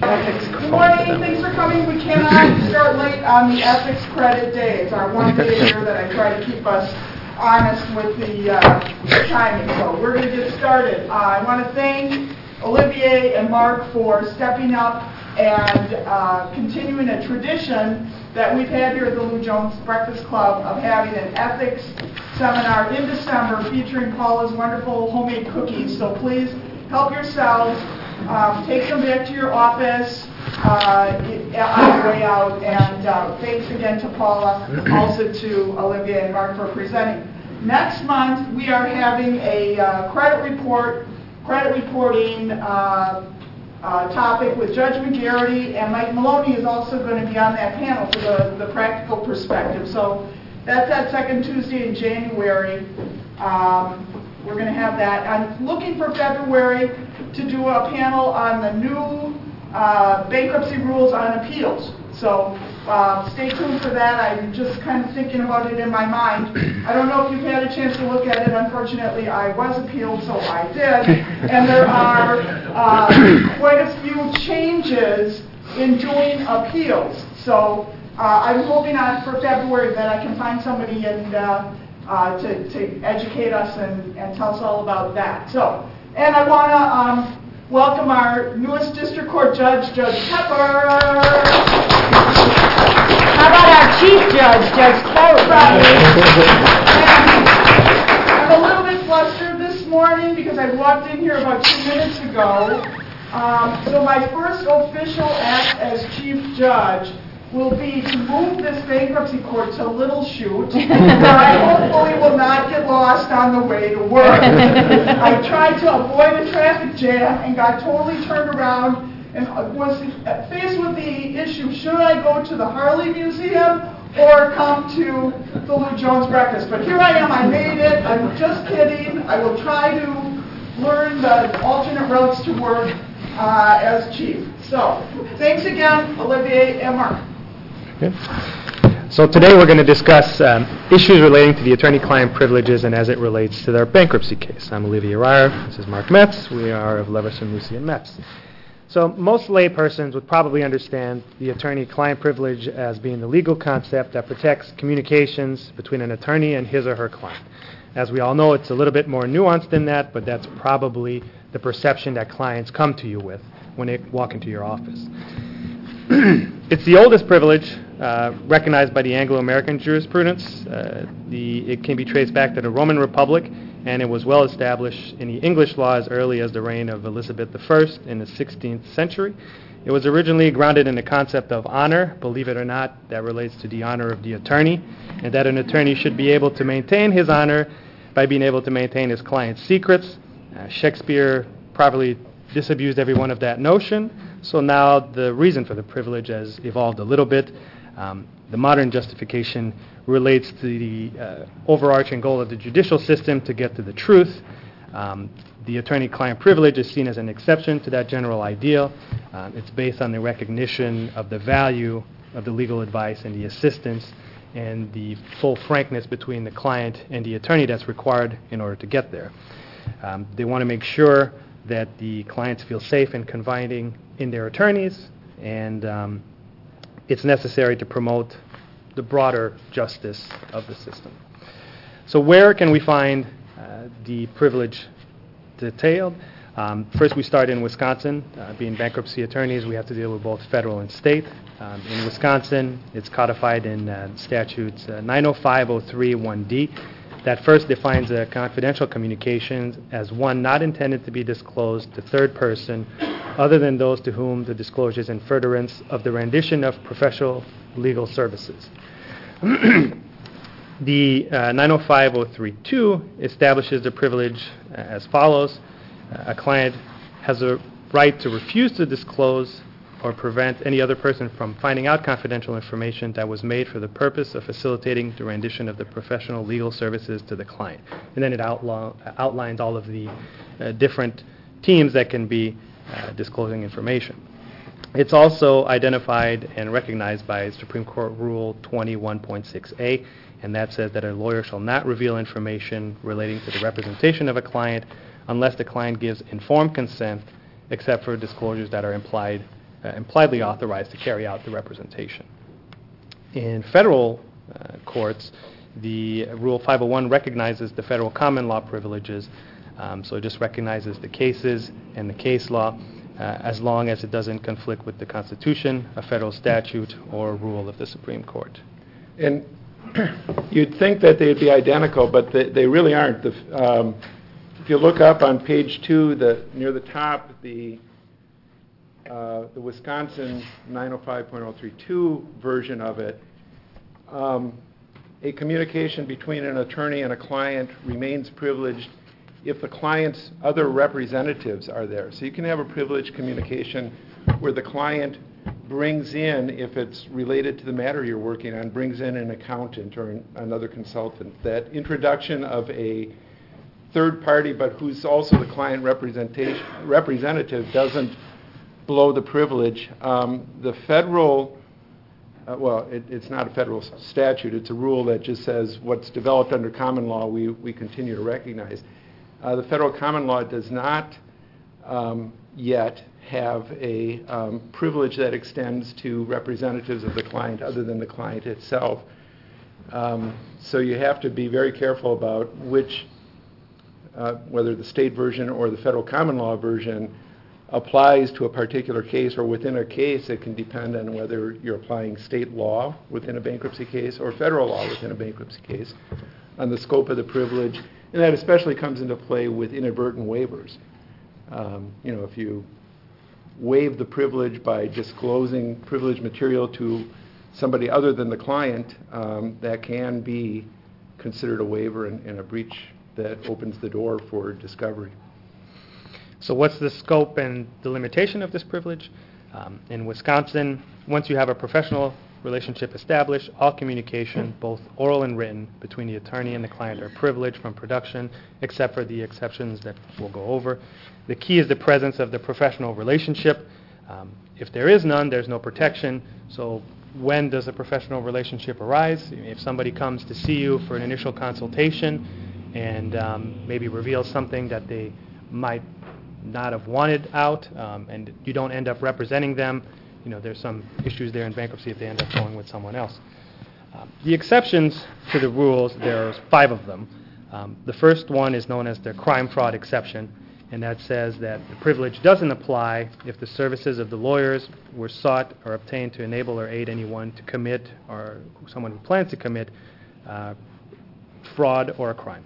Good morning, thanks for coming. We cannot start late on the ethics credit day. It's our one day a year that I try to keep us honest with the timing. So we're going to get started. I want to thank Olivier and Mark for stepping up and continuing a tradition that we've had here at the Lou Jones Breakfast Club of having an ethics seminar in December featuring Paula's wonderful homemade cookies. So please help yourselves. Take them back to your office on the way out. And thanks again to Paula, also to Olivia and Mark for presenting. Next month, we are having a credit reporting topic with Judge McGarity, and Mike Maloney is also going to be on that panel for the practical perspective. So that's that second Tuesday in January. We're going to have that. I'm looking for February to do a panel on the new bankruptcy rules on appeals. So stay tuned for that. I'm just kind of thinking about it in my mind. I don't know if you've had a chance to look at it. Unfortunately, I was appealed, so I did. And there are quite a few changes in doing appeals. So I'm hoping for February that I can find somebody and to educate us and tell us all about that. So, and I want to welcome our newest district court judge, Judge Pepper. How about our chief judge, Judge Kelly? I'm a little bit flustered this morning because I walked in here about 2 minutes ago. So my first official act as chief judge will be to move this bankruptcy court to Little Chute, where I hopefully will not get lost on the way to work. I tried to avoid a traffic jam and got totally turned around and was faced with the issue, should I go to the Harley Museum or come to the Lou Jones Breakfast? But here I am, I made it. I'm just kidding. I will try to learn the alternate routes to work as chief. So, thanks again, Olivier and Mark. Okay. So today we're going to discuss issues relating to the attorney-client privileges and as it relates to their bankruptcy case. I'm Olivier Ryer. This is Mark Metz. We are of Leverson, Lucy, and Metz. So most laypersons would probably understand the attorney-client privilege as being the legal concept that protects communications between an attorney and his or her client. As we all know, it's a little bit more nuanced than that, but that's probably the perception that clients come to you with when they walk into your office. It's the oldest privilege recognized by the Anglo-American jurisprudence. It can be traced back to the Roman Republic, and it was well established in the English law as early as the reign of Elizabeth I in the 16th century. It was originally grounded in the concept of honor, believe it or not, that relates to the honor of the attorney, and that an attorney should be able to maintain his honor by being able to maintain his client's secrets. Shakespeare probably disabused everyone of that notion. So now the reason for the privilege has evolved a little bit. The modern justification relates to the overarching goal of the judicial system to get to the truth. The attorney-client privilege is seen as an exception to that general ideal. It's based on the recognition of the value of the legal advice and the assistance and the full frankness between the client and the attorney that's required in order to get there. They want to make sure that the clients feel safe and confiding in their attorneys, and it's necessary to promote the broader justice of the system. So where can we find the privilege detailed? First, we start in Wisconsin. Being bankruptcy attorneys, we have to deal with both federal and state. In Wisconsin, it's codified in statutes 905-03-1D. That first defines confidential communications as one not intended to be disclosed to third person other than those to whom the disclosure is in furtherance of the rendition of professional legal services. The 905-03-2 establishes the privilege as follows. A client has a right to refuse to disclose or prevent any other person from finding out confidential information that was made for the purpose of facilitating the rendition of the professional legal services to the client. And then it outlines all of the different teams that can be disclosing information. It's also identified and recognized by Supreme Court Rule 21.6a, and that says that a lawyer shall not reveal information relating to the representation of a client unless the client gives informed consent, except for disclosures that are implied impliedly authorized to carry out the representation. In federal courts, the Rule 501 recognizes the federal common law privileges, so it just recognizes the cases and the case law as long as it doesn't conflict with the Constitution, a federal statute, or a rule of the Supreme Court. And you'd think that they'd be identical, but they really aren't. If you look up on page 2, near the top, the Wisconsin 905.032 version of it, a communication between an attorney and a client remains privileged if the client's other representatives are there. So you can have a privileged communication where the client brings in, if it's related to the matter you're working on, brings in an accountant or another consultant. That introduction of a third party, but who's also the client representative, doesn't blow the privilege. The federal, it's not a federal statute, it's a rule that just says what's developed under common law we continue to recognize. The federal common law does not yet have a privilege that extends to representatives of the client other than the client itself. So you have to be very careful about which, whether the state version or the federal common law version applies to a particular case, or within a case it can depend on whether you're applying state law within a bankruptcy case or federal law within a bankruptcy case on the scope of the privilege. And that especially comes into play with inadvertent waivers. If you waive the privilege by disclosing privileged material to somebody other than the client, that can be considered a waiver and a breach that opens the door for discovery. So what's the scope and the limitation of this privilege? In Wisconsin, once you have a professional relationship established, all communication, both oral and written, between the attorney and the client are privileged from production, except for the exceptions that we'll go over. The key is the presence of the professional relationship. If there is none, there's no protection. So when does a professional relationship arise? If somebody comes to see you for an initial consultation and maybe reveals something that they might not have wanted out, and you don't end up representing them, there's some issues there in bankruptcy if they end up going with someone else. The exceptions to the rules, there's 5 of them. The first one is known as the crime fraud exception, and that says that the privilege doesn't apply if the services of the lawyers were sought or obtained to enable or aid anyone to commit, or someone who plans to commit, fraud or a crime.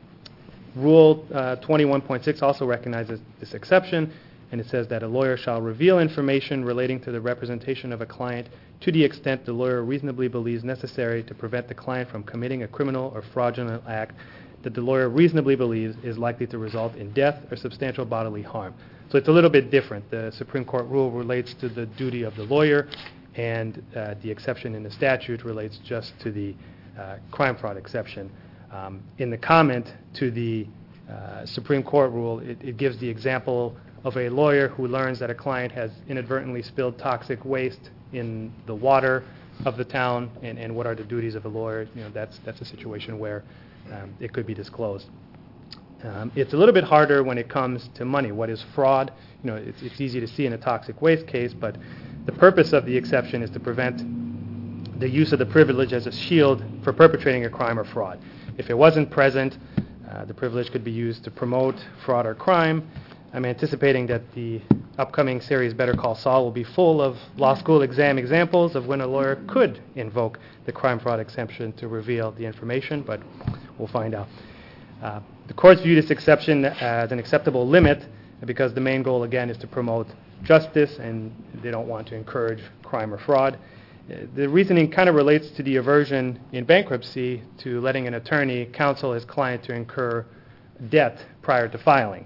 Rule 21.6 also recognizes this exception, and it says that a lawyer shall reveal information relating to the representation of a client to the extent the lawyer reasonably believes necessary to prevent the client from committing a criminal or fraudulent act that the lawyer reasonably believes is likely to result in death or substantial bodily harm. So it's a little bit different. The Supreme Court rule relates to the duty of the lawyer, and the exception in the statute relates just to the crime fraud exception. In the comment to the Supreme Court rule, it gives the example of a lawyer who learns that a client has inadvertently spilled toxic waste in the water of the town, and what are the duties of a lawyer. That's a situation where it could be disclosed. It's a little bit harder when it comes to money. What is fraud? It's easy to see in a toxic waste case, but the purpose of the exception is to prevent the use of the privilege as a shield for perpetrating a crime or fraud. If it wasn't present, the privilege could be used to promote fraud or crime. I'm anticipating that the upcoming series Better Call Saul will be full of law school exam examples of when a lawyer could invoke the crime fraud exception to reveal the information, but we'll find out. The courts view this exception as an acceptable limit because the main goal, again, is to promote justice, and they don't want to encourage crime or fraud. The reasoning kind of relates to the aversion in bankruptcy to letting an attorney counsel his client to incur debt prior to filing.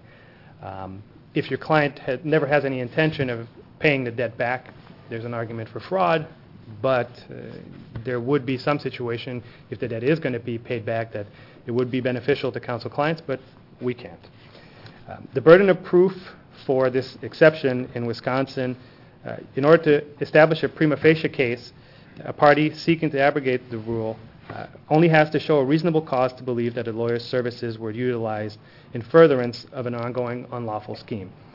If your client never has any intention of paying the debt back, there's an argument for fraud, but there would be some situation if the debt is going to be paid back that it would be beneficial to counsel clients, but we can't. The burden of proof for this exception in Wisconsin, in order to establish a prima facie case, a party seeking to abrogate the rule only has to show a reasonable cause to believe that a lawyer's services were utilized in furtherance of an ongoing unlawful scheme.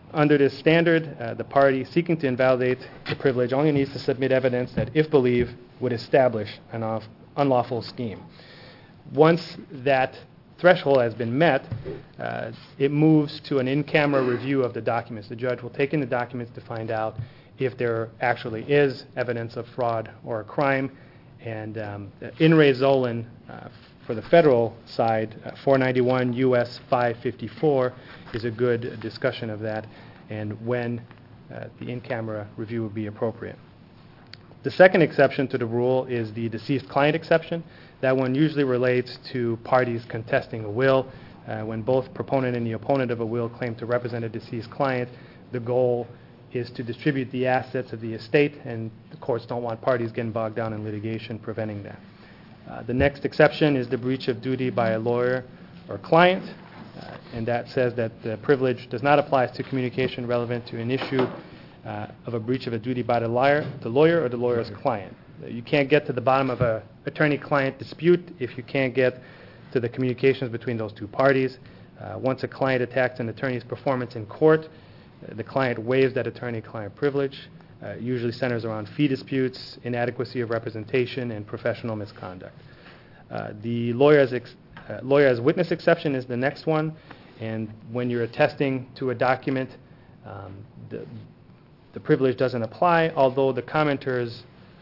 Under this standard, the party seeking to invalidate the privilege only needs to submit evidence that, if believed, would establish an unlawful scheme. Once that threshold has been met, it moves to an in-camera review of the documents. The judge will take in the documents to find out if there actually is evidence of fraud or a crime. And In re Zolan, for the federal side, 491 U.S. 554 is a good discussion of that and when the in-camera review would be appropriate. The second exception to the rule is the deceased client exception. That one usually relates to parties contesting a will. When both proponent and the opponent of a will claim to represent a deceased client, the goal is to distribute the assets of the estate, and the courts don't want parties getting bogged down in litigation preventing that. The next exception is the breach of duty by a lawyer or client, and that says that the privilege does not apply to communication relevant to an issue of a breach of a duty by the lawyer or the lawyer's client. You can't get to the bottom of an attorney-client dispute if you can't get to the communications between those two parties. Once a client attacks an attorney's performance in court, the client waives that attorney-client privilege. Usually centers around fee disputes, inadequacy of representation, and professional misconduct. The lawyer as witness exception is the next one, and when you're attesting to a document, the privilege doesn't apply, although the commenters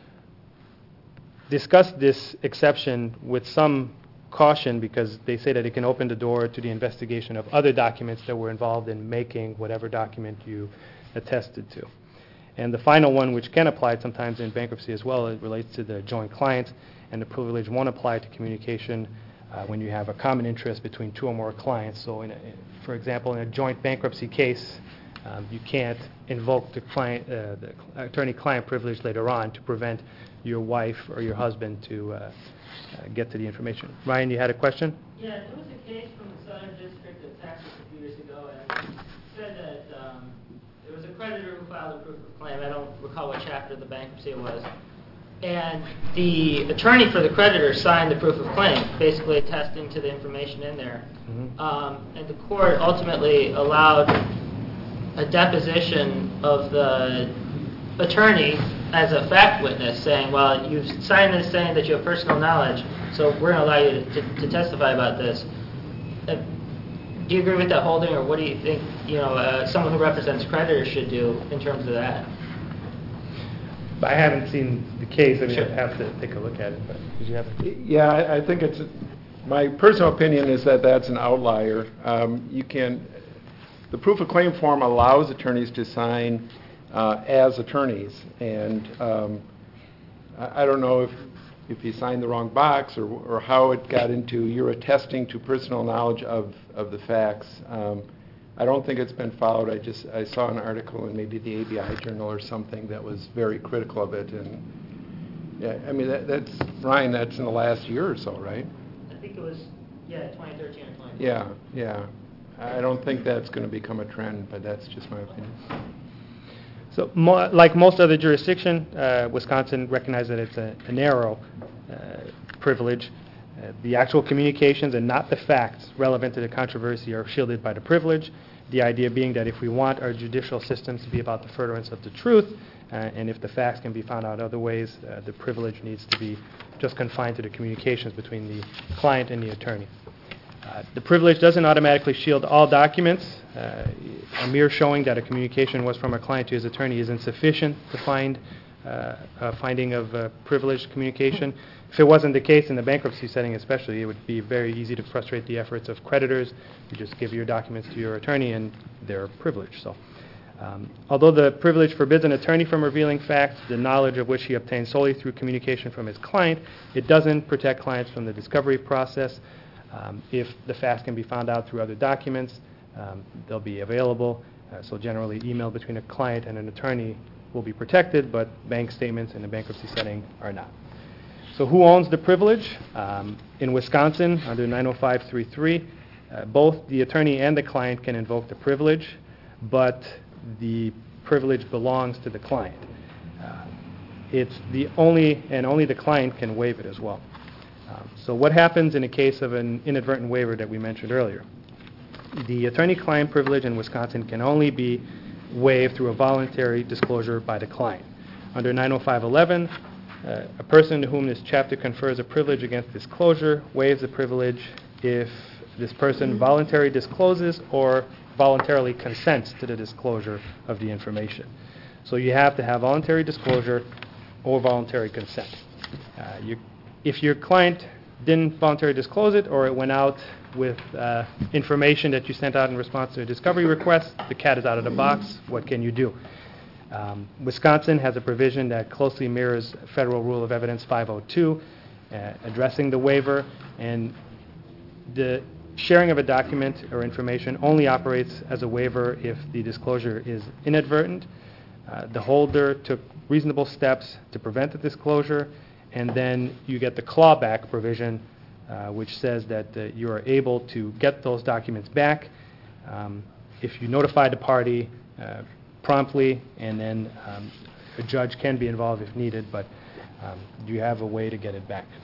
discuss this exception with some caution because they say that it can open the door to the investigation of other documents that were involved in making whatever document you attested to. And the final one, which can apply sometimes in bankruptcy as well, it relates to the joint client, and the privilege won't apply to communication when you have a common interest between two or more clients. So, for example, in a joint bankruptcy case, you can't invoke the attorney-client privilege later on to prevent your wife or your husband to get to the information. Ryan, you had a question? Yeah, there was a case from the Southern District of Texas a few years ago, and it said that there was a creditor who filed a proof of claim. I don't recall what chapter of the bankruptcy it was. And the attorney for the creditor signed the proof of claim, basically attesting to the information in there. Mm-hmm. And the court ultimately allowed a deposition of the attorney as a fact witness, saying, well, you've signed this saying that you have personal knowledge, so we're going to allow you to testify about this. Do you agree with that holding, or what do you think someone who represents creditors should do in terms of that? I haven't seen the case. I mean, I'd have to take a look at it. But did you have? Yeah, I think my personal opinion is that that's an outlier. The proof of claim form allows attorneys to sign as attorneys, and I don't know if you signed the wrong box or how it got into you're attesting to personal knowledge of the facts. I don't think it's been followed. I saw an article in maybe the ABI Journal or something that was very critical of it, and yeah, I mean that's Ryan. That's in the last year or so, right? I think it was 2013 or 2014. Yeah. I don't think that's going to become a trend, but that's just my opinion. So, like most other jurisdictions, Wisconsin recognizes that it's a narrow privilege. The actual communications and not the facts relevant to the controversy are shielded by the privilege. The idea being that if we want our judicial systems to be about the furtherance of the truth, and if the facts can be found out other ways, the privilege needs to be just confined to the communications between the client and the attorney. The privilege doesn't automatically shield all documents. A mere showing that a communication was from a client to his attorney is insufficient to find a finding of privileged communication. If it wasn't the case in the bankruptcy setting especially, it would be very easy to frustrate the efforts of creditors. You just give your documents to your attorney and they're privileged. So, although the privilege forbids an attorney from revealing facts, the knowledge of which he obtains solely through communication from his client, it doesn't protect clients from the discovery process. If the facts can be found out through other documents, they'll be available. So generally, email between a client and an attorney will be protected, but bank statements in a bankruptcy setting are not. So who owns the privilege? In Wisconsin, under 90533, both the attorney and the client can invoke the privilege, but the privilege belongs to the client. It's only the client can waive it as well. So what happens in a case of an inadvertent waiver that we mentioned earlier? the attorney-client privilege in Wisconsin can only be waived through a voluntary disclosure by the client. Under 905.11, a person to whom this chapter confers a privilege against disclosure waives the privilege if this person voluntarily discloses or voluntarily consents to the disclosure of the information. So you have to have voluntary disclosure or voluntary consent. If your client didn't voluntarily disclose it, or it went out with information that you sent out in response to a discovery request, the cat is out of the box. What can you do? Wisconsin has a provision that closely mirrors Federal Rule of Evidence 502, addressing the waiver, and the sharing of a document or information only operates as a waiver if the disclosure is inadvertent. The holder took reasonable steps to prevent the disclosure, and then you get the clawback provision, which says that you are able to get those documents back if you notify the party promptly, and then a judge can be involved if needed, but you have a way to get it back.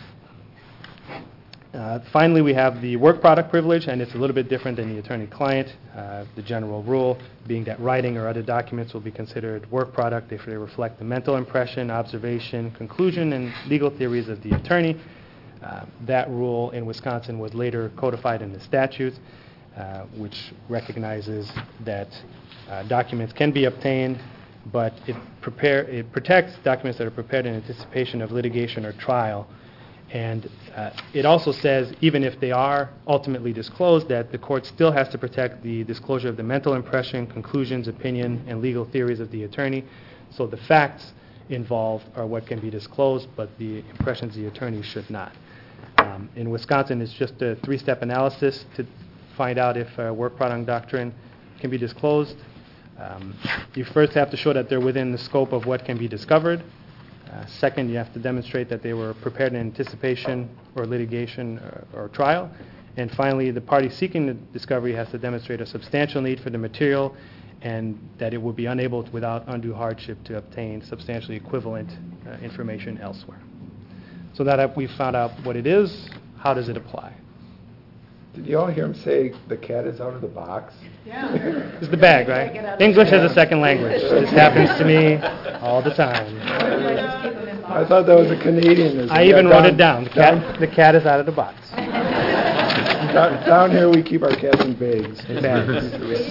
Finally, we have the work product privilege, and it's a little bit different than the attorney-client. The general rule being that writing or other documents will be considered work product if they reflect the mental impression, observation, conclusion, and legal theories of the attorney. That rule in Wisconsin was later codified in the statutes, which recognizes that documents can be obtained, but it protects documents that are prepared in anticipation of litigation or trial. And it also says, even if they are ultimately disclosed, that the court still has to protect the disclosure of the mental impression, conclusions, opinion, and legal theories of the attorney. So the facts involved are what can be disclosed, but the impressions of the attorney should not. In Wisconsin, it's just a three-step analysis to find out if a work product doctrine can be disclosed. You first have to show that they're within the scope of what can be discovered. Second, you have to demonstrate that they were prepared in anticipation or litigation or trial. And finally, the party seeking the discovery has to demonstrate a substantial need for the material and that it would be unable, without undue hardship, to obtain substantially equivalent information elsewhere. So that we've found out what it is, how does it apply? Did you all hear him say the cat is out of the box? Yeah. It's the bag, right? English as a second language. This happens to me all the time. I thought that was a Canadianism. I even wrote it down. The cat is out of the box. Down here we keep our cats in bags. In bags.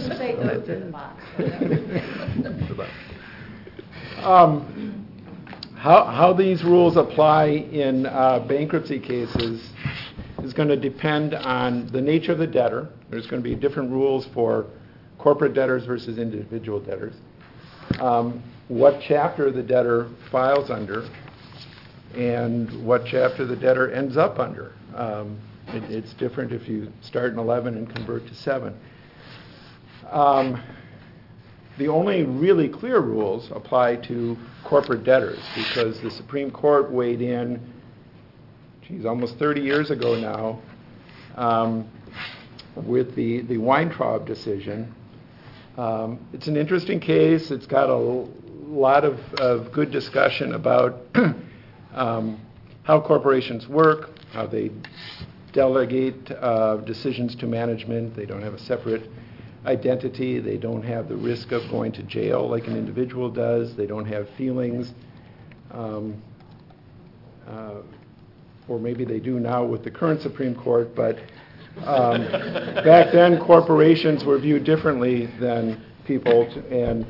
How these rules apply in bankruptcy cases is going to depend on the nature of the debtor. There's going to be different rules for corporate debtors versus individual debtors. What chapter the debtor files under, and what chapter the debtor ends up under. It's different if you start in 11 and convert to 7. The only really clear rules apply to corporate debtors, because the Supreme Court weighed in, almost 30 years ago now, with the Weintraub decision. It's an interesting case. It's got a lot of good discussion about how corporations work, how they delegate decisions to management. They don't have a separate identity. They don't have the risk of going to jail like an individual does. They don't have feelings. Or maybe they do now with the current Supreme Court, but back then corporations were viewed differently than people, and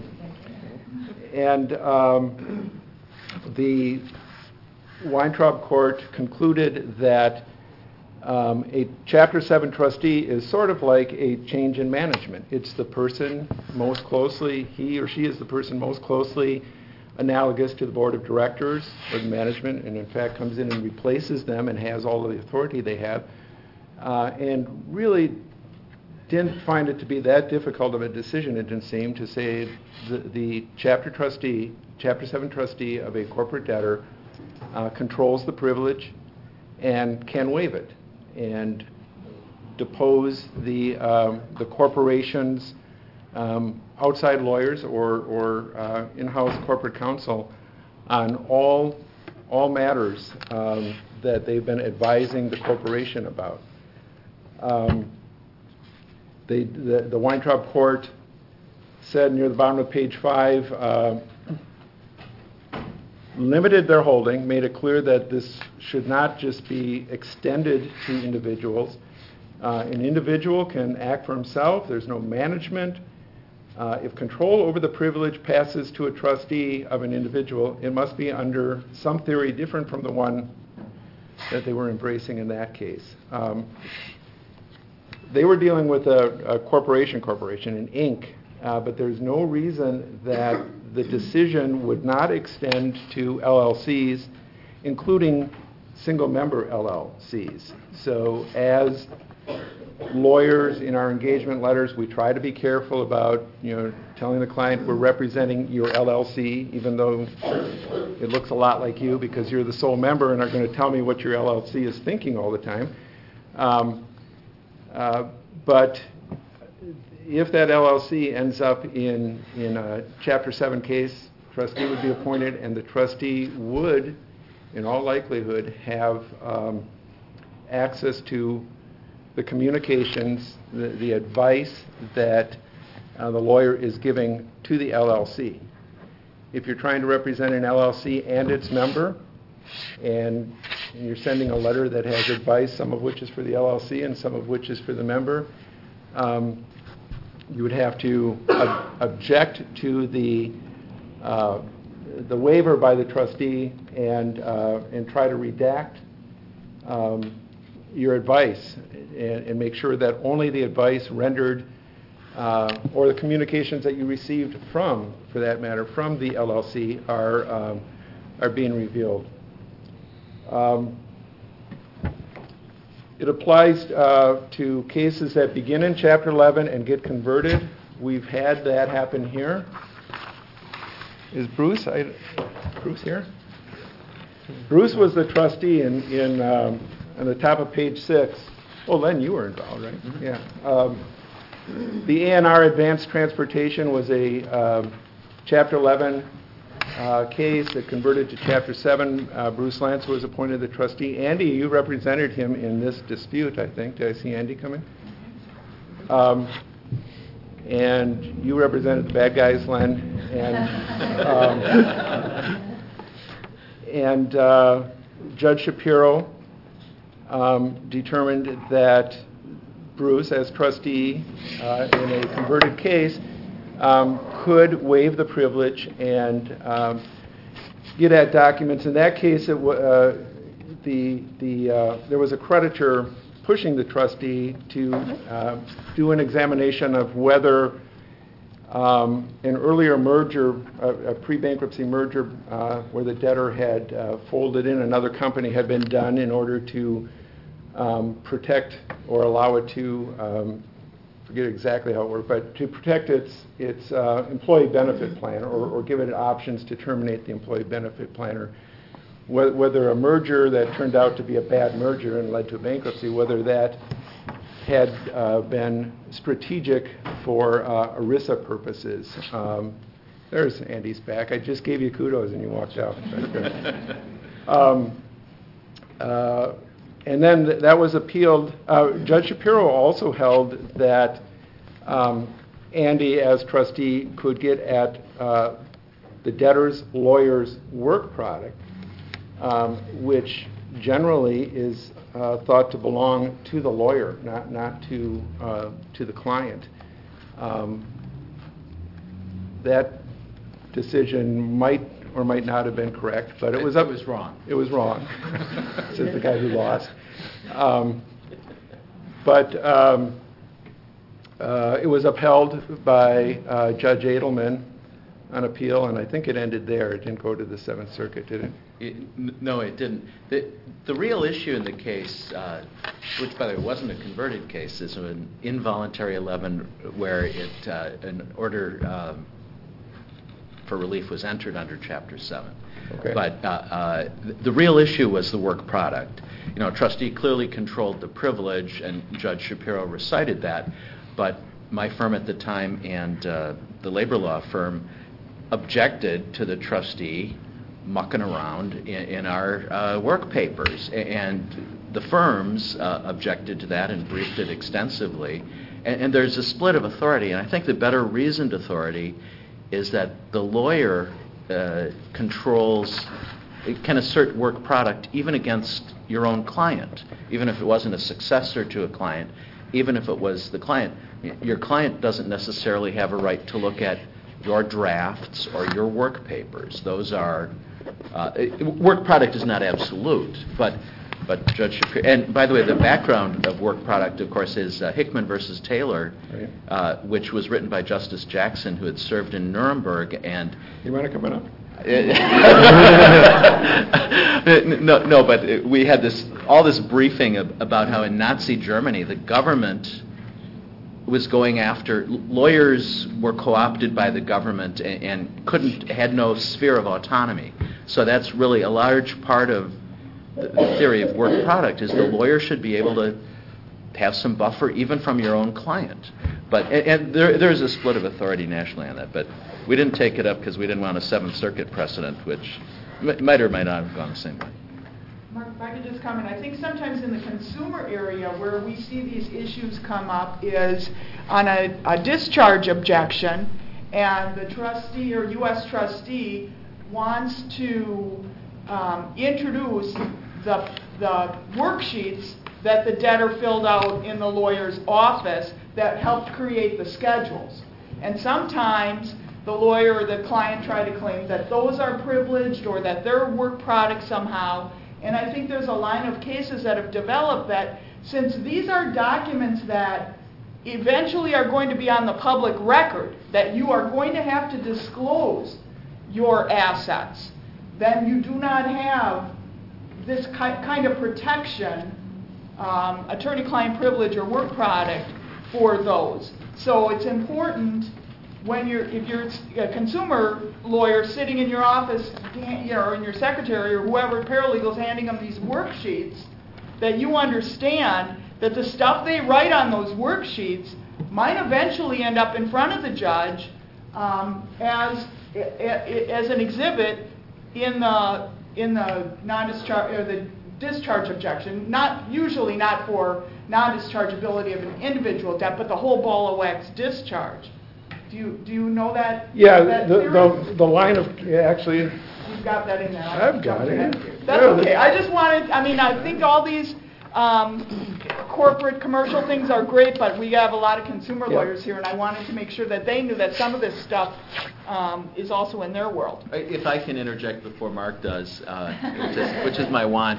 the Weintraub Court concluded that a Chapter 7 trustee is sort of like a change in management. It's the person most closely, he or she is the person most closely analogous to the board of directors or the management, and in fact comes in and replaces them and has all of the authority they have, and really didn't find it to be that difficult of a decision, it didn't seem, to say the Chapter 7 trustee of a corporate debtor controls the privilege and can waive it and depose the corporation's outside lawyers or in-house corporate counsel on all matters that they've been advising the corporation about. The Weintraub court said near the bottom of page 5, limited their holding, made it clear that this should not just be extended to individuals. An individual can act for himself. There's no management. If control over the privilege passes to a trustee of an individual, it must be under some theory different from the one that they were embracing in that case. They were dealing with a corporation, an Inc., but there's no reason that the decision would not extend to LLCs, including single-member LLCs. So as lawyers in our engagement letters, we try to be careful about, telling the client we're representing your LLC, even though it looks a lot like you because you're the sole member and are going to tell me what your LLC is thinking all the time. But if that LLC ends up in a Chapter 7 case, trustee would be appointed, and the trustee would, in all likelihood, have access to the communications, the advice that the lawyer is giving to the LLC. If you're trying to represent an LLC and its member, and you're sending a letter that has advice, some of which is for the LLC and some of which is for the member, you would have to object to the waiver by the trustee and try to redact your advice and make sure that only the advice rendered or the communications that you received from, for that matter, from the LLC are being revealed. It applies to cases that begin in Chapter 11 and get converted. We've had that happen here. Is Bruce here? Bruce was the trustee in on the top of page 6. Oh, Len, you were involved, right? Mm-hmm. Yeah. The A&R Advanced Transportation was a Chapter 11 case that converted to Chapter 7. Bruce Lance was appointed the trustee. Andy, you represented him in this dispute, I think. Did I see Andy coming? And you represented the bad guys, Len. And Judge Shapiro determined that Bruce, as trustee in a converted case, could waive the privilege and get at documents. In that case, there was a creditor pushing the trustee to do an examination of whether an earlier merger, a pre-bankruptcy merger where the debtor had folded in another company, had been done in order to protect or allow it to, forget exactly how it worked, but to protect its employee benefit plan or give it options to terminate the employee benefit plan, or whether a merger that turned out to be a bad merger and led to a bankruptcy, whether that had been strategic for ERISA purposes. There's Andy's back. I just gave you kudos and you walked out. And then that was appealed. Judge Shapiro also held that Andy, as trustee, could get at the debtor's lawyer's work product, which generally is thought to belong to the lawyer, not to the client. That decision might or might not have been correct, but it was wrong. It was wrong, says the guy who lost. But it was upheld by Judge Edelman on appeal, and I think it ended there. It didn't go to the Seventh Circuit, did it? No, it didn't. The real issue in the case, which by the way wasn't a converted case, is an involuntary 11 where an order for relief was entered under Chapter 7. Okay. But the real issue was the work product. Trustee clearly controlled the privilege, and Judge Shapiro recited that, but my firm at the time and the labor law firm objected to the trustee mucking around in our work papers, and the firms objected to that and briefed it extensively, And there's a split of authority, and I think the better reasoned authority is that the lawyer can assert work product even against your own client, even if it wasn't a successor to a client, even if it was the client. Your client doesn't necessarily have a right to look at your drafts or your work papers. Those are, work product is not absolute, but Judge Shapiro, and by the way, the background of work product, of course, is Hickman versus Taylor, which was written by Justice Jackson, who had served in Nuremberg, and... You want to come up? No, but we had all this briefing about how in Nazi Germany the government was going after lawyers were co-opted by the government and had no sphere of autonomy. So that's really a large part of the theory of work product, is the lawyer should be able to have some buffer even from your own client. But and there's a split of authority nationally on that, but we didn't take it up because we didn't want a Seventh Circuit precedent, which might or might not have gone the same way. Mark, if I could just comment, I think sometimes in the consumer area where we see these issues come up is on a discharge objection, and the trustee or U.S. trustee wants to introduce the worksheets that the debtor filled out in the lawyer's office that helped create the schedules. And sometimes the lawyer or the client try to claim that those are privileged or that they're work product somehow. And I think there's a line of cases that have developed that since these are documents that eventually are going to be on the public record, that you are going to have to disclose your assets, then you do not have this kind of protection, attorney-client privilege or work product for those. So it's important if you're a consumer lawyer sitting in your office, or in your secretary or whoever, paralegals handing them these worksheets, that you understand that the stuff they write on those worksheets might eventually end up in front of the judge as an exhibit in the non-discharge or the discharge objection. Usually not for non-dischargeability of an individual debt, but the whole ball of wax discharge. Do you know that? Yeah, that the line of actually. You've got that in there. I've got it. That's okay. I just wanted. I think all these corporate commercial things are great, but we have a lot of consumer lawyers here, and I wanted to make sure that they knew that some of this stuff is also in their world. If I can interject before Mark does, which is my want,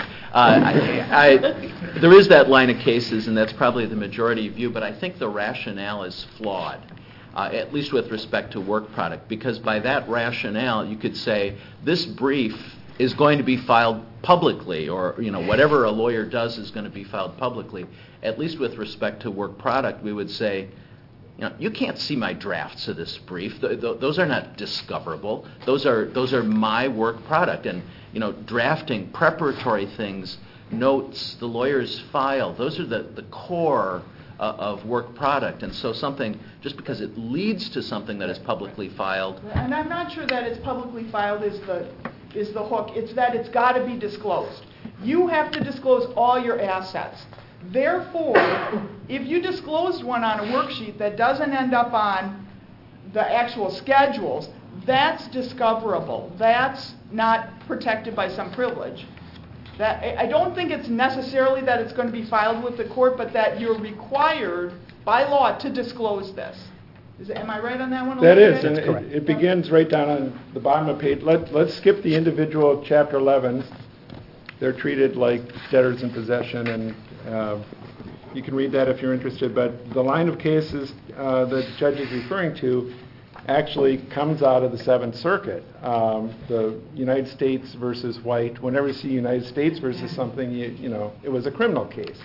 there is that line of cases, and that's probably the majority view, but I think the rationale is flawed. At least with respect to work product, because by that rationale, you could say this brief is going to be filed publicly, or whatever a lawyer does is going to be filed publicly. At least with respect to work product, we would say, you can't see my drafts of this brief. Those are not discoverable. Those are my work product, and drafting, preparatory things, notes, the lawyer's file. Those are the core of work product, and so something, just because it leads to something that is publicly filed. And I'm not sure that it's publicly filed is the hook. It's that it's got to be disclosed. You have to disclose all your assets. Therefore, if you disclosed one on a worksheet that doesn't end up on the actual schedules, that's discoverable. That's not protected by some privilege. I don't think it's necessarily that it's going to be filed with the court, but that you're required by law to disclose this. Am I right on that one? That is, and it begins right down on the bottom of the page. Let's skip the individual Chapter 11s. They're treated like debtors in possession, and you can read that if you're interested. But the line of cases that the judge is referring to actually comes out of the Seventh Circuit. The United States versus White. Whenever you see United States versus something, it was a criminal case.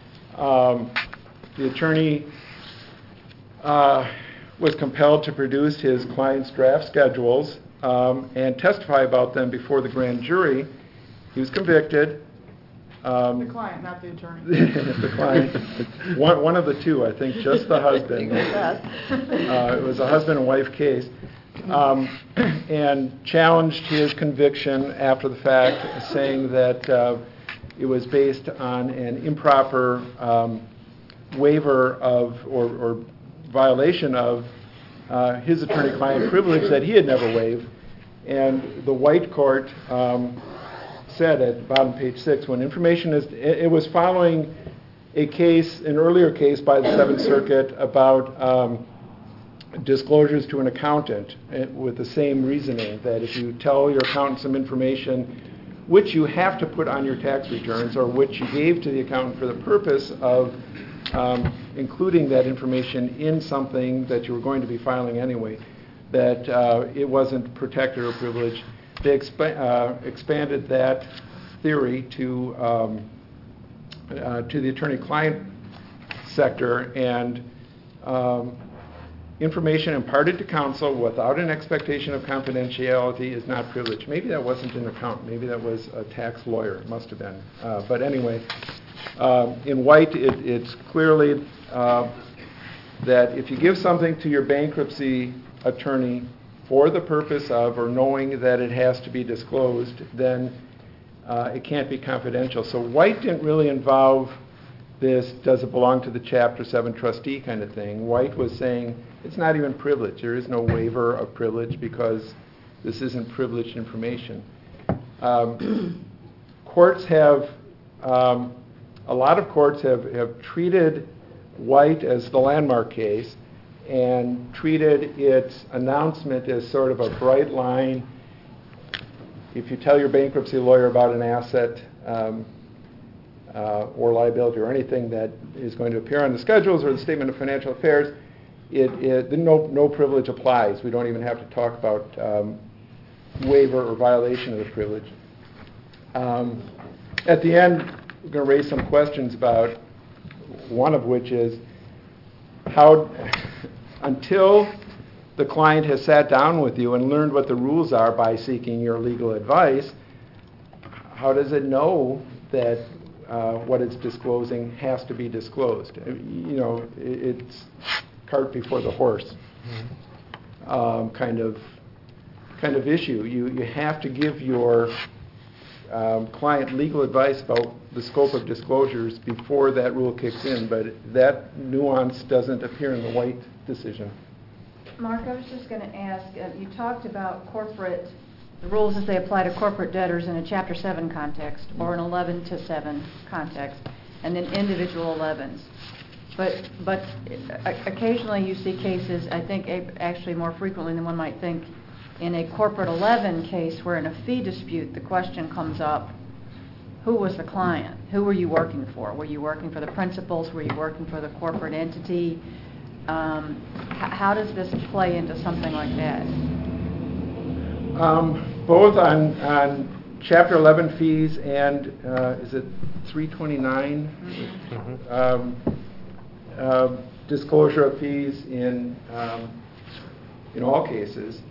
The attorney was compelled to produce his client's draft schedules and testify about them before the grand jury. He was convicted. The client, not the attorney. The client. One of the two, I think, just the husband. It was a husband and wife case. And challenged his conviction after the fact, saying that it was based on an improper waiver of or violation of his attorney-client privilege that he had never waived. And the White court said at bottom page 6, when information is, it was following a case, an earlier case by the Seventh Circuit about disclosures to an accountant with the same reasoning, that if you tell your accountant some information which you have to put on your tax returns or which you gave to the accountant for the purpose of including that information in something that you were going to be filing anyway, that it wasn't protected or privileged. They expanded that theory to the attorney-client sector, and information imparted to counsel without an expectation of confidentiality is not privileged. Maybe that wasn't an accountant. Maybe that was a tax lawyer. It must have been. But anyway, in White, it's clearly that if you give something to your bankruptcy attorney for the purpose of or knowing that it has to be disclosed, then it can't be confidential. So White didn't really involve this, does it belong to the Chapter 7 trustee kind of thing. White was saying it's not even privileged. There is no waiver of privilege because this isn't privileged information. Courts have, a lot of courts have treated White as the landmark case and treated its announcement as sort of a bright line. If you tell your bankruptcy lawyer about an asset or liability or anything that is going to appear on the schedules or the statement of financial affairs, no privilege applies. We don't even have to talk about waiver or violation of the privilege. At the end, we're going to raise some questions about, one of which is how, until the client has sat down with you and learned what the rules are by seeking your legal advice, how does it know that what it's disclosing has to be disclosed? You know, it's cart before the horse kind of issue. You have to give your client legal advice about the scope of disclosures before that rule kicks in, but that nuance doesn't appear in the White decision. Mark, I was just going to ask, you talked about the rules as they apply to corporate debtors in a Chapter 7 context or an 11-7 context, and then individual 11s. But occasionally you see cases, I think actually more frequently than one might think, in a corporate 11 case where in a fee dispute the question comes up, who was the client? Who were you working for? Were you working for the principals? Were you working for the corporate entity? How does this play into something like that? Both on Chapter 11 fees and, is it 329? Disclosure of fees in all cases.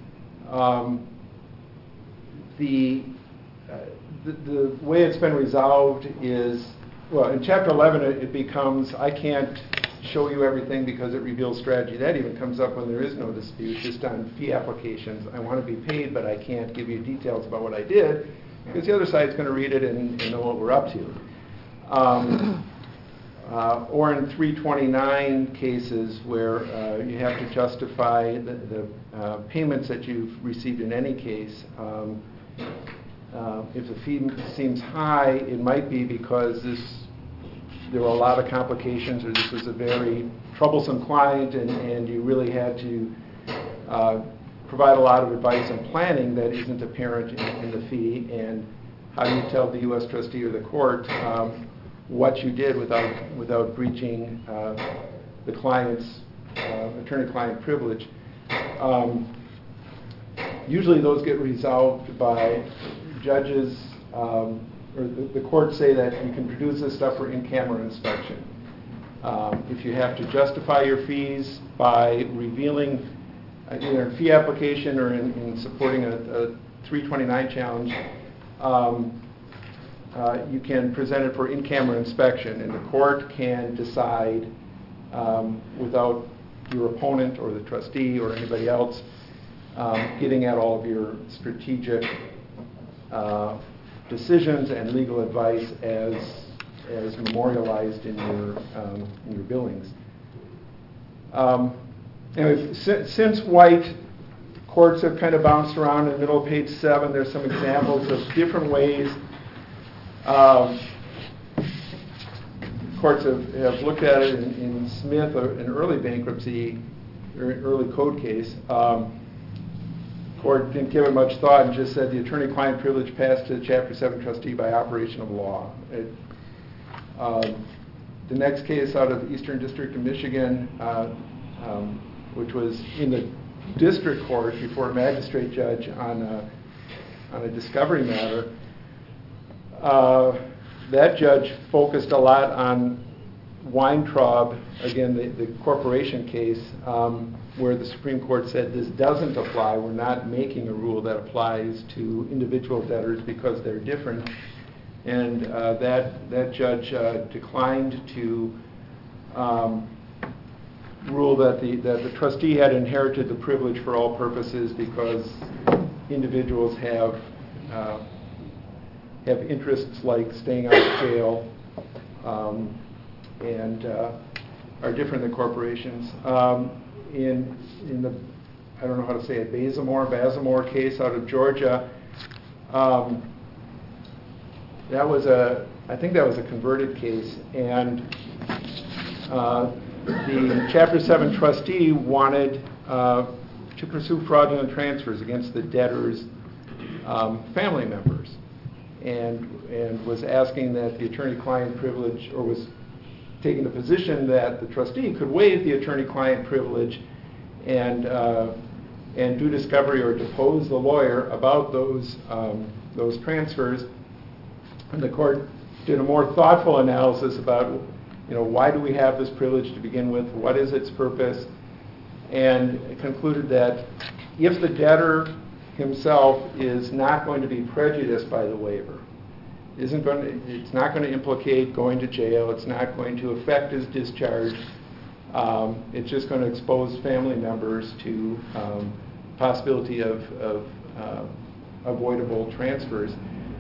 The way it's been resolved is, well, in Chapter 11 it becomes, I can't show you everything because it reveals strategy. That even comes up when there is no dispute, just on fee applications. I want to be paid, but I can't give you details about what I did because the other side's going to read it and know what we're up to. Or in 329 cases where you have to justify the payments that you've received in any case. If the fee seems high, it might be because there were a lot of complications, or this was a very troublesome client, and you really had to provide a lot of advice and planning that isn't apparent in the fee. And how do you tell the U.S. trustee or the court what you did without breaching the client's attorney-client privilege? Usually those get resolved by judges, or the courts say that you can produce this stuff for in-camera inspection. If you have to justify your fees by revealing either a fee application or in supporting a 329 challenge, you can present it for in-camera inspection, and the court can decide without your opponent or the trustee or anybody else getting at all of your strategic decisions and legal advice as as memorialized in your billings. Anyway, since White, courts have kind of bounced around. In the middle of page 7, there's some examples of different ways courts have looked at it. In Smith, an early bankruptcy, or early code case, court didn't give it much thought and just said the attorney-client privilege passed to the Chapter 7 trustee by operation of law. The next case out of the Eastern District of Michigan, which was in the district court before a magistrate judge on a discovery matter, that judge focused a lot on Weintraub, again, the corporation case, where the Supreme Court said this doesn't apply. We're not making a rule that applies to individual debtors because they're different. And that judge declined to rule that the trustee had inherited the privilege for all purposes because individuals have interests like staying out of jail and are different than corporations. In the, I don't know how to say it, Bazemore case out of Georgia, I think that was a converted case, and the Chapter 7 trustee wanted to pursue fraudulent transfers against the debtor's family members, and was asking that the attorney-client privilege, or was taking the position that the trustee could waive the attorney-client privilege and do discovery or depose the lawyer about those transfers. And the court did a more thoughtful analysis about, why do we have this privilege to begin with? What is its purpose? And concluded that if the debtor himself is not going to be prejudiced by the waiver, it's not going to implicate going to jail, it's not going to affect his discharge, it's just going to expose family members to possibility of avoidable transfers,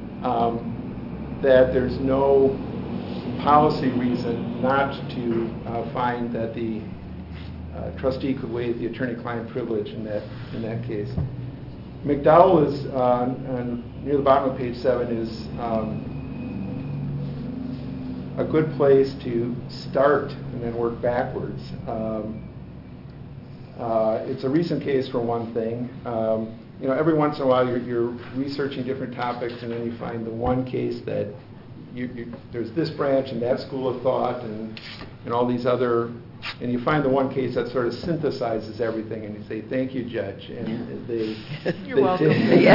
that there's no policy reason not to find that the trustee could waive the attorney-client privilege in that case. McDowell is, near the bottom of page 7, is a good place to start and then work backwards. It's a recent case for one thing. Every once in a while you're researching different topics and then you find the one case that there's this branch and that school of thought and all these other, and you find the one case that sort of synthesizes everything, and you say, "Thank you, Judge." And You're welcome.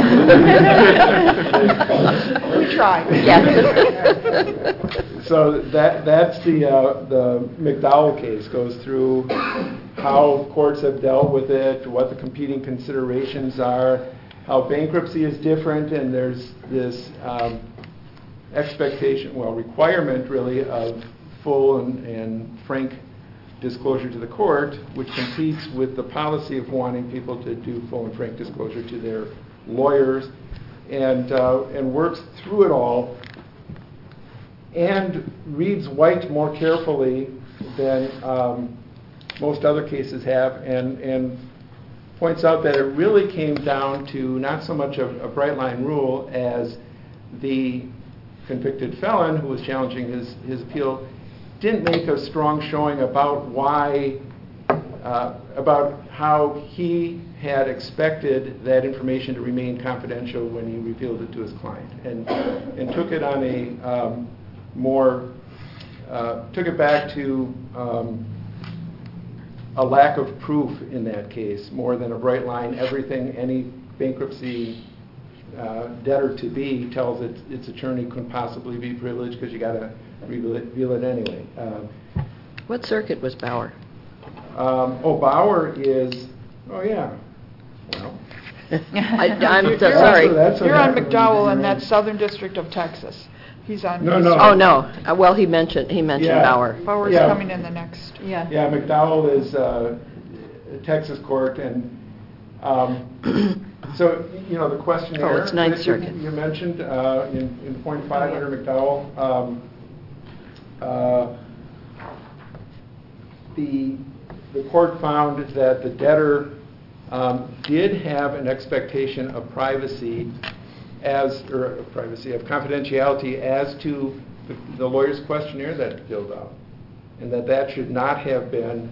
We tried. Yes. So that's the McDowell case. Goes through how courts have dealt with it, what the competing considerations are, how bankruptcy is different, and there's this requirement really of full and frank disclosure to the court, which competes with the policy of wanting people to do full and frank disclosure to their lawyers, and works through it all, and reads White more carefully than most other cases have, and points out that it really came down to not so much a bright line rule as the convicted felon who was challenging his appeal didn't make a strong showing about how he had expected that information to remain confidential when he revealed it to his client, and took it on a took it back to a lack of proof in that case, more than a bright line. Everything any bankruptcy debtor to be tells its attorney couldn't possibly be privileged because you got to reveal it anyway. What circuit was Bauer? Bauer is. Oh yeah. Well. I'm so sorry. You're on McDowell, and that's Southern District of Texas. He's on. No. Oh no. Well, he mentioned Bauer. Bauer's coming in the next. Yeah. Yeah, McDowell is a Texas court, and so the question there. It's Ninth Circuit. You mentioned in point 5 under McDowell. the court found that the debtor did have an expectation of privacy of confidentiality as to the lawyer's questionnaire that it filled out, and that should not have been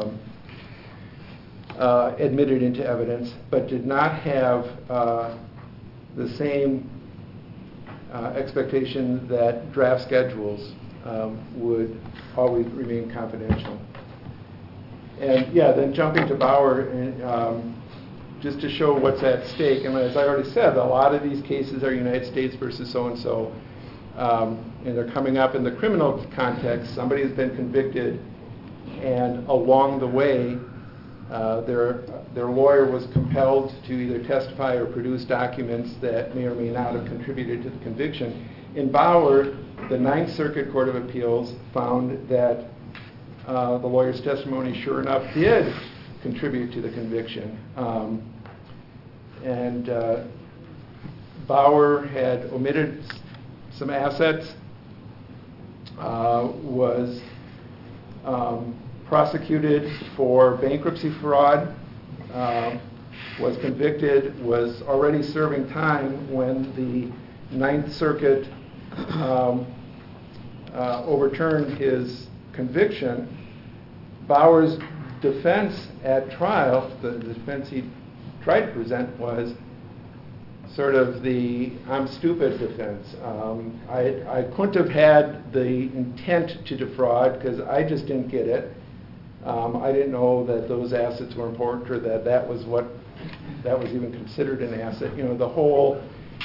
admitted into evidence, but did not have the same expectation that draft schedules would always remain confidential. And yeah, then jumping to Bauer, and, just to show what's at stake, and as I already said, a lot of these cases are United States versus so-and-so, and they're coming up in the criminal context. Somebody has been convicted, and along the way, their lawyer was compelled to either testify or produce documents that may or may not have contributed to the conviction. In Bauer, the Ninth Circuit Court of Appeals found that the lawyer's testimony, sure enough, did contribute to the conviction. Bauer had omitted some assets, was prosecuted for bankruptcy fraud, was convicted, was already serving time when the Ninth Circuit overturned his conviction. Bauer's defense at trial, the defense he tried to present, was sort of the "I'm stupid" defense. I couldn't have had the intent to defraud because I just didn't get it. I didn't know that those assets were important, or that was even considered an asset. You know, the whole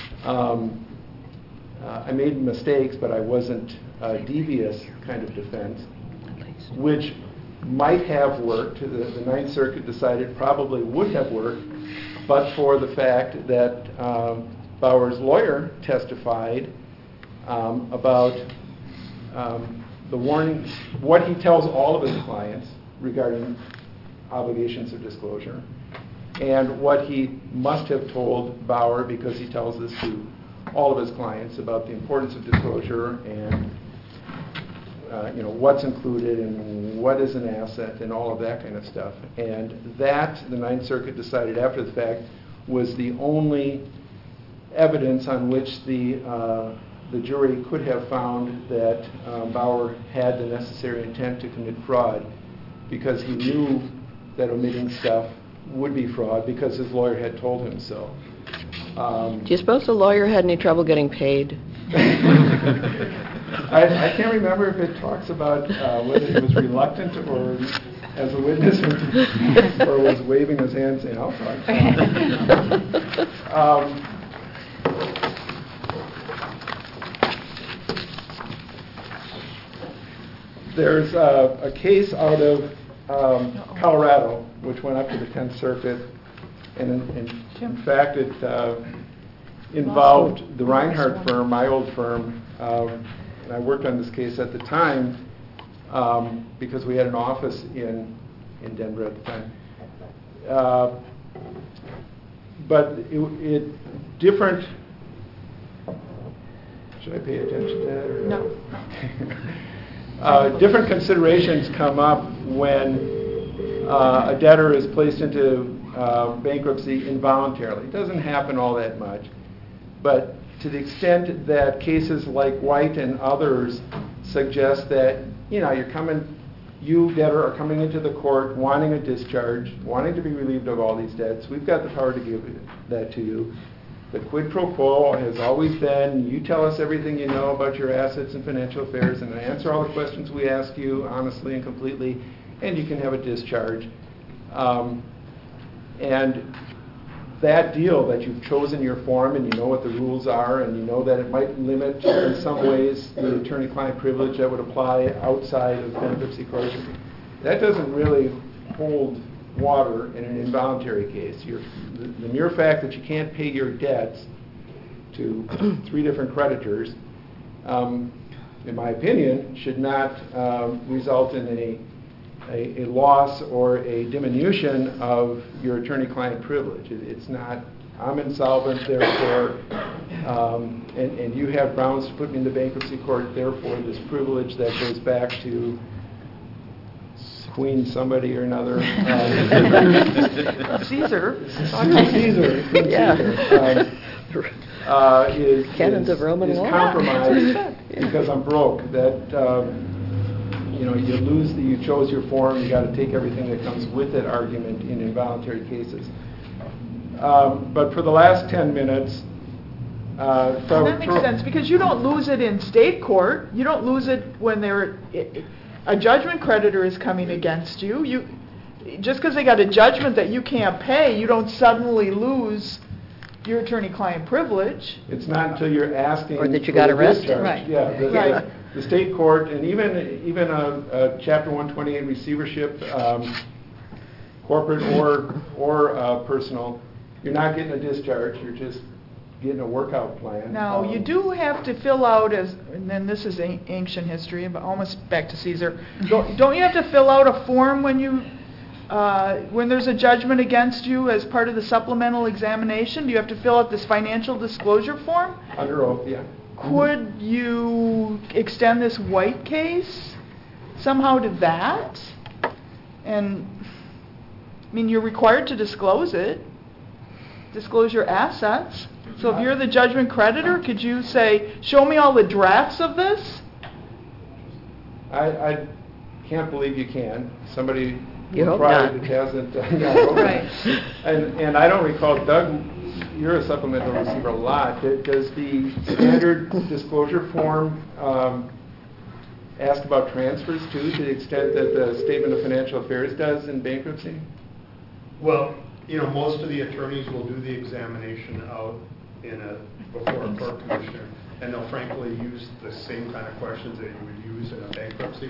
I made mistakes, but I wasn't devious kind of defense, which might have worked. The Ninth Circuit decided probably would have worked, but for the fact that Bauer's lawyer testified about the warnings, what he tells all of his clients regarding obligations of disclosure, and what he must have told Bauer, because he tells this to all of his clients about the importance of disclosure and what's included and what is an asset and all of that kind of stuff. And that, the Ninth Circuit decided after the fact, was the only evidence on which the jury could have found that Bauer had the necessary intent to commit fraud, because he knew that omitting stuff would be fraud because his lawyer had told him so. Do you suppose the lawyer had any trouble getting paid? I can't remember if it talks about whether he was reluctant or as a witness or was waving his hand saying, "I'll talk." There's a case out of Colorado which went up to the 10th Circuit, and in fact it involved the Reinhardt firm, my old firm. And I worked on this case at the time because we had an office in Denver at the time. But it different. Should I pay attention to that? Or No. Different considerations come up when a debtor is placed into bankruptcy involuntarily. It doesn't happen all that much, but to the extent that cases like White and others suggest that you debtor are coming into the court wanting a discharge, wanting to be relieved of all these debts, we've got the power to give that to you. The quid pro quo has always been, you tell us everything you know about your assets and financial affairs, and answer all the questions we ask you honestly and completely, and you can have a discharge. And that deal that you've chosen your form, and you know what the rules are, and you know that it might limit in some ways the attorney-client privilege that would apply outside of bankruptcy court, that doesn't really hold water in an involuntary case. The mere fact that you can't pay your debts to 3 different creditors, in my opinion, should not result in a loss or a diminution of your attorney-client privilege. It's not I'm insolvent, therefore, and you have grounds to put me into bankruptcy court, therefore this privilege that goes back to Queen somebody or another. Caesar. Caesar. Yeah. Is Canons of Roman law. compromised because I'm broke. That you chose your form. You got to take everything that comes with that argument in involuntary cases. But for the last 10 minutes, That makes sense, because you don't lose it in state court. You don't lose it when a judgment creditor is coming against you. Just because they got a judgment that you can't pay, you don't suddenly lose your attorney-client privilege. It's not until you're asking Or that you for got the arrested. discharge. Right. Yeah, Right. the state court, and even a Chapter 128 receivership, corporate or personal, you're not getting a discharge. You're just getting a workout plan. Now, you do have to fill out, and then this is ancient history, but almost back to Caesar. Don't you have to fill out a form when there's a judgment against you as part of the supplemental examination? Do you have to fill out this financial disclosure form? Under oath, yeah. Could you extend this White case somehow to that? And, I mean, you're required to disclose it, disclose your assets. So if you're the judgment creditor, could you say, show me all the drafts of this? I can't believe you can. Somebody You hope tried not. that hasn't. Yeah, I hope not. Right. And I don't recall, Doug, you're a supplemental receiver a lot. Does the standard disclosure form ask about transfers too, to the extent that the Statement of Financial Affairs does in bankruptcy? Well, most of the attorneys will do the examination out before a court commissioner, and they'll frankly use the same kind of questions that you would use in a bankruptcy.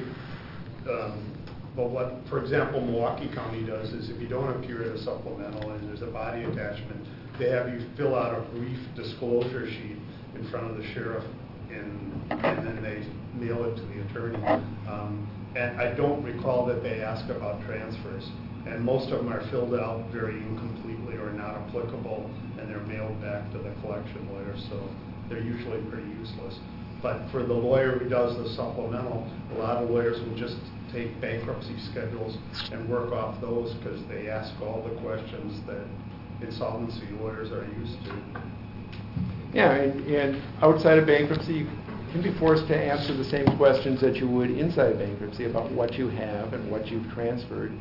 But what, for example, Milwaukee County does is if you don't appear at a supplemental and there's a body attachment, they have you fill out a brief disclosure sheet in front of the sheriff, and then they mail it to the attorney. And I don't recall that they ask about transfers. And most of them are filled out very incompletely or not applicable, and they're mailed back to the collection lawyer, so they're usually pretty useless. But for the lawyer who does the supplemental, a lot of lawyers will just take bankruptcy schedules and work off those because they ask all the questions that insolvency lawyers are used to. Yeah, and outside of bankruptcy, you can be forced to answer the same questions that you would inside bankruptcy about what you have and what you've transferred,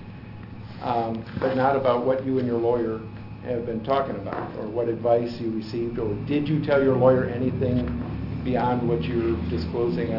but not about what you and your lawyer have been talking about, or what advice you received, or did you tell your lawyer anything beyond what you're disclosing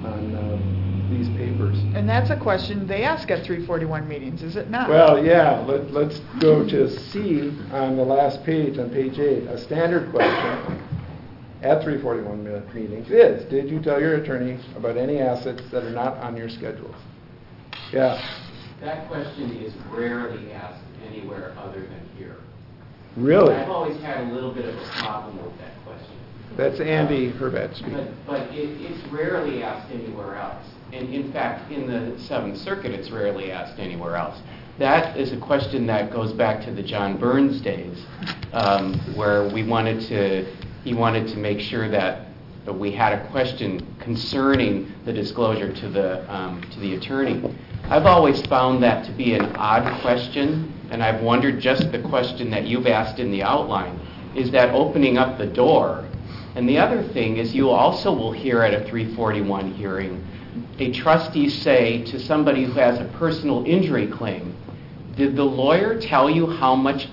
on these papers. And that's a question they ask at 341 meetings, is it not? Well, yeah, let's go to C on the last page, on page 8. A standard question at 341 meetings is, did you tell your attorney about any assets that are not on your schedules? Yeah. That question is rarely asked anywhere other than here. Really? I've always had a little bit of a problem with that question. That's Andy Herbat speaking. But it's rarely asked anywhere else. And in fact, in the Seventh Circuit, it's rarely asked anywhere else. That is a question that goes back to the John Burns days, where he wanted to make sure that we had a question concerning the disclosure to the attorney. I've always found that to be an odd question, and I've wondered, just the question that you've asked in the outline, is that opening up the door? And the other thing is, you also will hear at a 341 hearing a trustee say to somebody who has a personal injury claim, did the lawyer tell you how much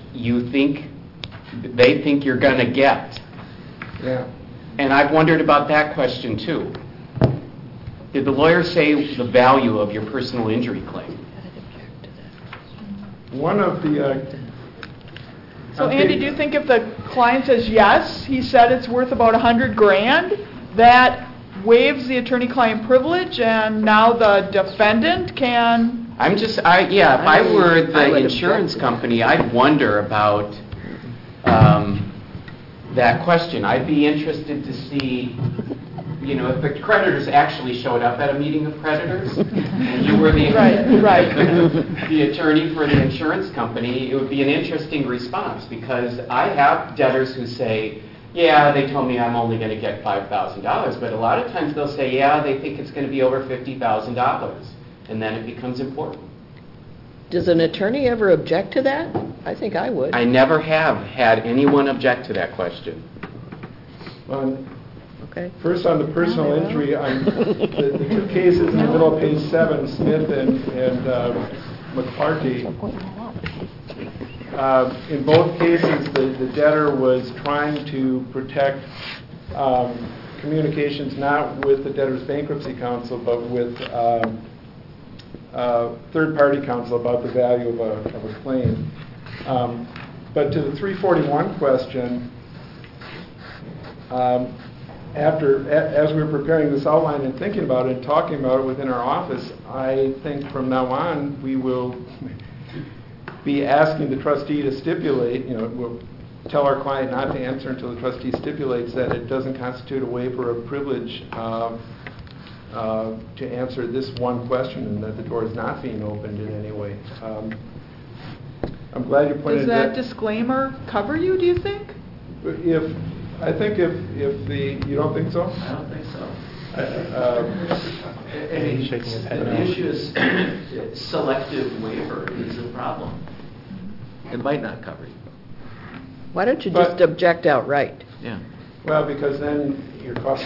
they think you're going to get? Yeah. And I've wondered about that question too. Did the lawyer say the value of your personal injury claim? One of the... So Andy, do you think if the client says yes, he said it's worth about $100,000, that waives the attorney-client privilege, and now the defendant can... If I were the insurance company, I'd wonder about that question. I'd be interested to see, you know, if the creditors actually showed up at a meeting of creditors and you were the, the attorney for the insurance company, it would be an interesting response, because I have debtors who say, yeah, they told me I'm only going to get $5,000, but a lot of times they'll say, yeah, they think it's going to be over $50,000, and then it becomes important. Does an attorney ever object to that? I think I would. I never have had anyone object to that question. Okay. First, on the personal injury, the two cases in the middle of page 7, Smith and McCarthy, in both cases, the debtor was trying to protect communications not with the debtor's bankruptcy counsel, but with third-party counsel about the value of a claim. But to the 341 question, as we were preparing this outline and thinking about it and talking about it within our office, I think from now on we will be asking the trustee to stipulate, we'll tell our client not to answer until the trustee stipulates that it doesn't constitute a waiver of privilege to answer this one question, and that the door is not being opened in any way. I'm glad you pointed that. Does that disclaimer cover you, do you think? I think if you don't think so? I don't think so. He's shaking his head. The issue is selective waiver is a problem. It might not cover you. Why don't you just object outright? Yeah. Well, because then you're costing.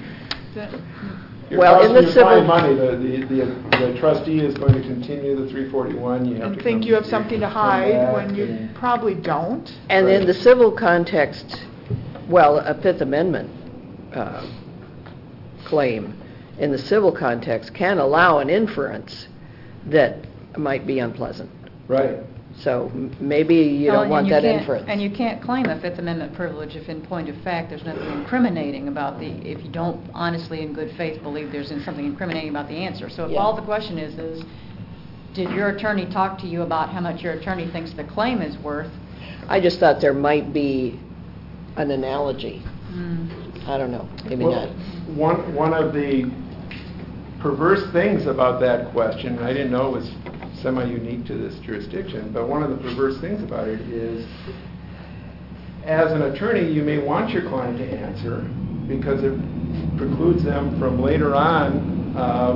Well, in the civil money, the trustee is going to continue the 341. You have and think you have something to hide when you probably don't. And in the civil context, well, a Fifth Amendment claim in the civil context can allow an inference that might be unpleasant. Right. So maybe you don't want that inference. And you can't claim a Fifth Amendment privilege if in point of fact there's nothing incriminating about if you don't honestly in good faith believe there's something incriminating about the answer. So if all the question is did your attorney talk to you about how much your attorney thinks the claim is worth? I just thought there might be an analogy. I don't know. Maybe not. One of the perverse things about that question, I didn't know it was semi-unique to this jurisdiction, but one of the perverse things about it is, as an attorney, you may want your client to answer because it precludes them from later on,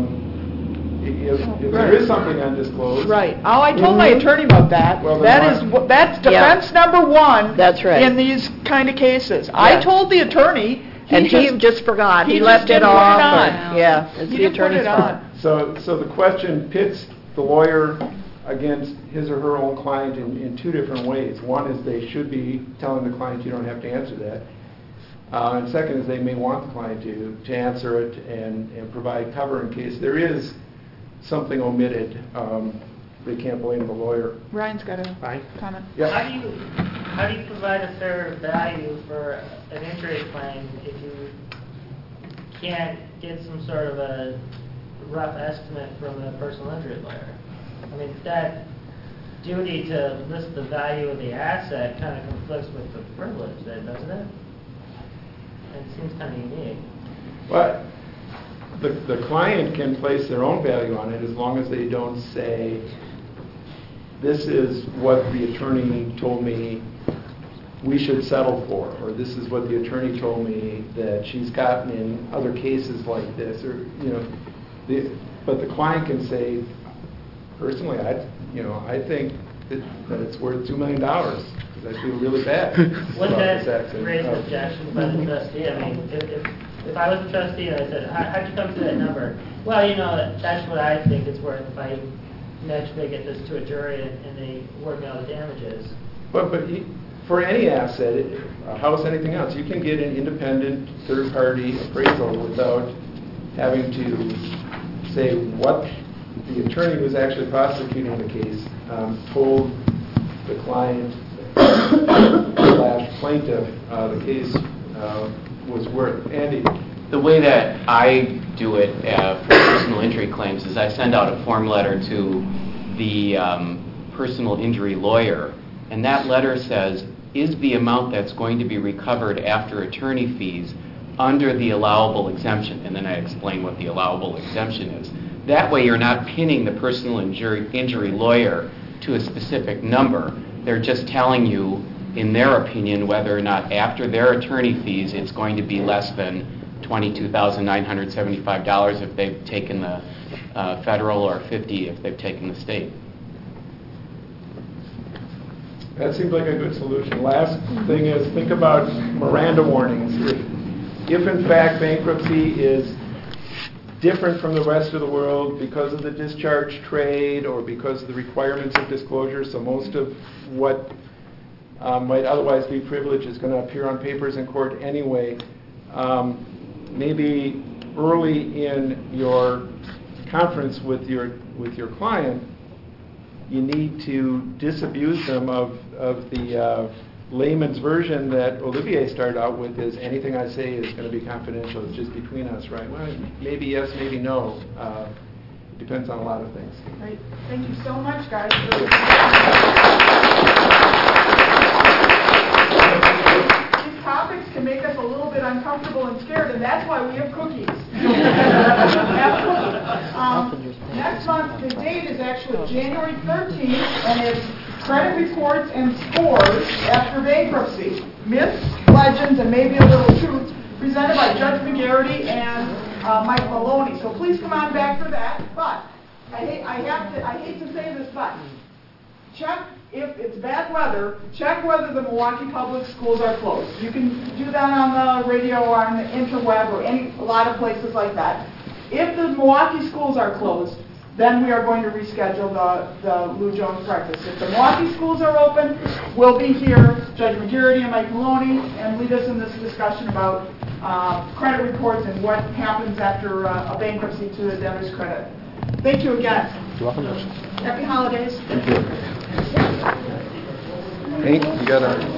if there is something undisclosed. Right. Oh, I told my attorney about that. Well, that's defense number one. That's right. In these kind of cases. I told the attorney. He just forgot. He left it off. It's the attorney's fault. So the question pits the lawyer against his or her own client in two different ways. One is they should be telling the client you don't have to answer that. And second is they may want the client to answer it and provide cover in case there is something omitted. They can't blame the lawyer. Ryan's got a comment. Yeah. How do you provide a fair value for an injury claim if you can't get some sort of a rough estimate from a personal injury lawyer? I mean, that duty to list the value of the asset kind of conflicts with the privilege, then, doesn't it? It seems kind of unique. But the client can place their own value on it as long as they don't say, this is what the attorney told me we should settle for, or this is what the attorney told me that she's gotten in other cases like this, or but the client can say, personally, I think that it's worth $2 million because I feel really bad. Wouldn't that raise an objection by the trustee? I mean, if I was the trustee and I said, how'd you come to that number? Well, that's what I think it's worth if I magically get this to a jury and they work out the damages. But for any asset, a house, anything else, you can get an independent third-party appraisal without having to say what the attorney who's actually prosecuting the case told the client / plaintiff the case was worth. Andy? The way that I do it for personal injury claims is I send out a form letter to the personal injury lawyer, and that letter says, is the amount that's going to be recovered after attorney fees under the allowable exemption, and then I explain what the allowable exemption is. That way you're not pinning the personal injury lawyer to a specific number. They're just telling you, in their opinion, whether or not after their attorney fees it's going to be less than $22,975 if they've taken the federal, or $50 if they've taken the state. That seems like a good solution. Last thing is, think about Miranda warnings. If in fact bankruptcy is different from the rest of the world because of the discharge trade or because of the requirements of disclosure, so most of what might otherwise be privilege is going to appear on papers in court anyway, maybe early in your conference with your client, you need to disabuse them of the layman's version that Olivier started out with, is anything I say is going to be confidential, it's just between us, right? Well, maybe yes, maybe no. It depends on a lot of things. Great. Thank you so much, guys. These topics can make us a little bit uncomfortable and scared, and that's why we have cookies. Next month, the date is actually January 13th, and it's credit reports and scores after bankruptcy. Myths, legends, and maybe a little truth, presented by Judge McGarity and Mike Maloney. So please come on back for that. But I hate to say this, but check, if it's bad weather, check whether the Milwaukee Public Schools are closed. You can do that on the radio or on the interweb or a lot of places like that. If the Milwaukee schools are closed, then we are going to reschedule the Lou Jones breakfast. If the Milwaukee schools are open, we'll be here, Judge McGarity and Mike Maloney, and lead us in this discussion about credit reports and what happens after a bankruptcy to the debtor's credit. Thank you again. You're welcome. Happy holidays. Hank, you got our...